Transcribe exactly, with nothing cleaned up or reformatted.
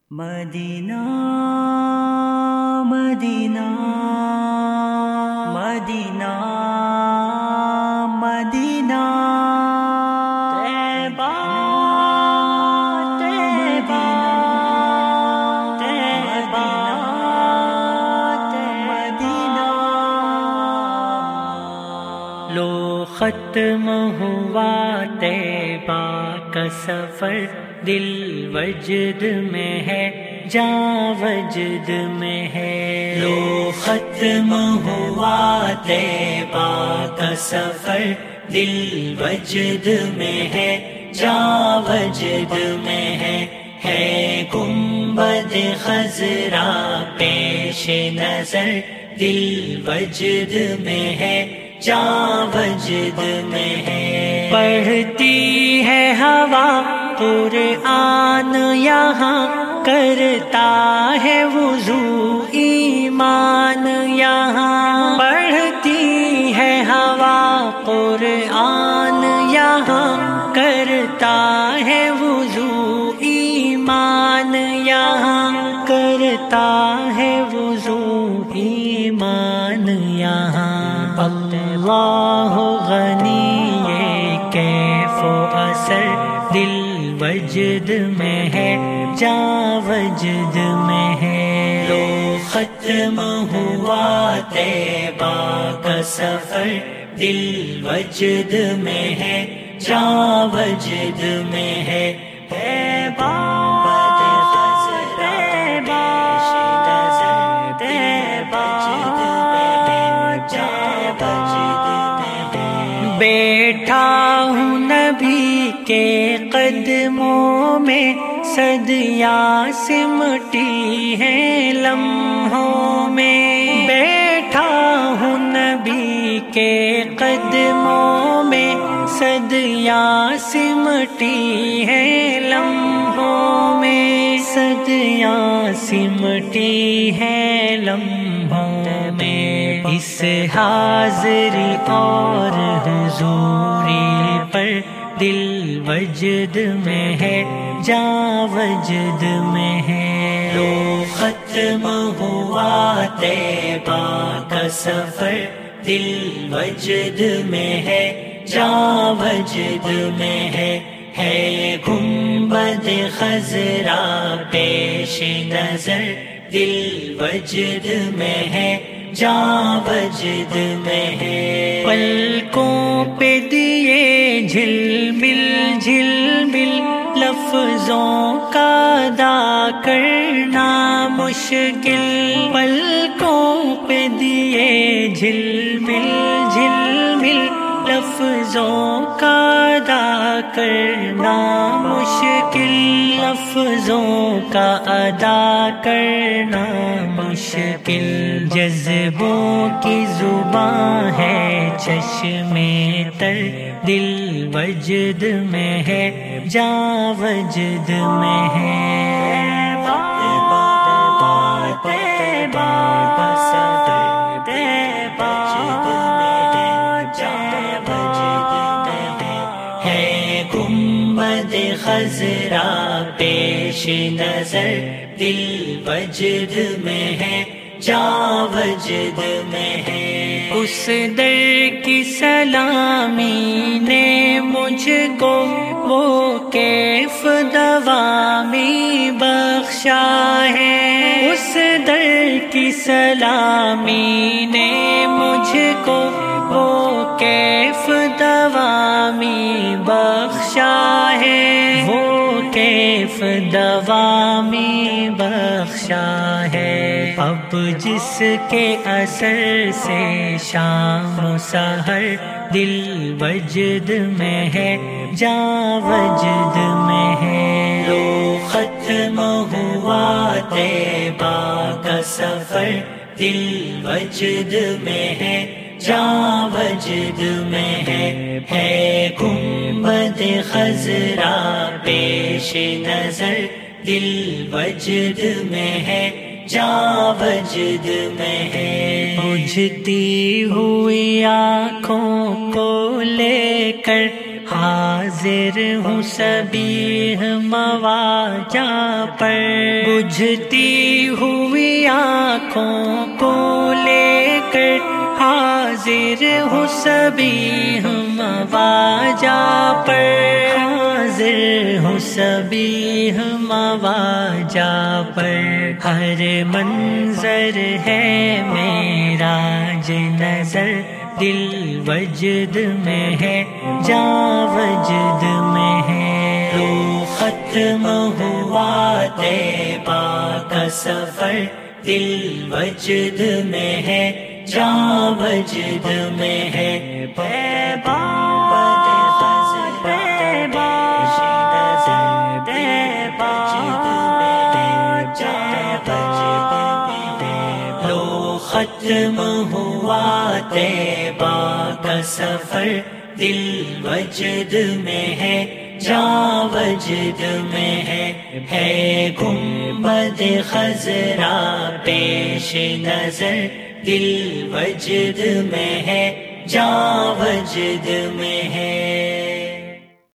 مدینہ مدینہ مدینہ مدینہ طیبہ طیبہ طیبہ مدینہ۔ لو ختم ہوا طیبہ کا سفر، دل وجد میں ہے، جاں وجد میں ہے۔ لو ختم ہوا طیبہ کا سفر، دل وجد میں ہے، جاں وجد میں ہے۔ ہے گنبد خضرا پیش نظر، دل وجد میں ہے، جاں وجد میں ہے۔ پڑھتی ہے ہوا قرآن یہاں، کرتا ہے وضو ایمان یہاں۔ پڑھتی ہے ہوا قرآن یہاں، کرتا ہے وضو ایمان یہاں، کرتا ہے وضو ایمان یہاں۔ اللہ غنی یہ کیف و اثر، دل وجد میں ہے، جاں وجد میں ہے۔ لو ختم ہوا طیبہ کا سفر، دل وجد میں ہے، جاں وجد میں ہے۔ طیبہ بیٹھا ہوں نبی کے قدموں میں، صدیاں سمٹی ہیں لمحوں میں۔ بیٹھا ہوں نبی کے قدموں میں، صدیاں سمٹی ہیں لمحوں میں، صدیاں سمٹی ہیں لمحوں میں۔ اس حاضری اور حضوری پر، دل وجد میں ہے، جاں وجد میں ہے۔ لو ختم ہوا طیبہ کا سفر، دل وجد میں ہے، جاں وجد میں ہے۔ ہے گنبد خضرا پیش نظر، دل وجد میں ہے، جاں وجد میں ہے۔ پلکوں پہ دیے جھل مل جھل مل، لفظوں کا ادا کرنا مشکل۔ پلکوں پہ دیے جھل مل جھل مل، لفظوں کا ادا کرنا مشکل، لفظوں کا ادا کرنا مشکل۔ جذبوں کی زباں ہے چشمے تر، دل وجد میں ہے، جاں وجد میں ہے۔ گنبد خضرا پیش نظر، دل وجد میں ہے، جاں وجد میں ہے۔ اس در کی سلامی نے مجھ کو وہ کیف دوامی بخشا ہے۔ اس در کی سلامی نے مجھ کو وہ کیف دوامی بخشا ہے، وہ کیف دوامی بخشا ہے۔ اب جس کے اثر سے شام و سحر، دل وجد میں ہے، جاں وجد میں ہے۔ لو ختم ہوا طیبہ کا سفر، دل وجد میں ہے، جاں وجد میں ہے۔ ہے گنبد خضرا پیش نظر، دل وجد میں ہے، جاں وجد میں ہے۔ بجھتی ہوئی آنکھوں کو لے کر حاضر ہوں سبیح مواجہ پر، بجھتی ہوئی آنکھوں کو لے کر حاضر ہوں سبیح مواجہ پر، حاضر ہوں سبیح مواجہ پر، ہر منظر ہے میرا ج نظر دل وجد میں ہے، جاں وجد میں ہے، رو ختم ہوا طیبہ کا سفر دل وجد میں ہے، جاں وجد میں ہے، طیبہ ختم ہوا طیبہ کا سفر دل وجد میں ہے، جاں وجد میں ہے، ہے گنبد خضرا پیش نظر دل وجد میں ہے، جاں وجد میں ہے۔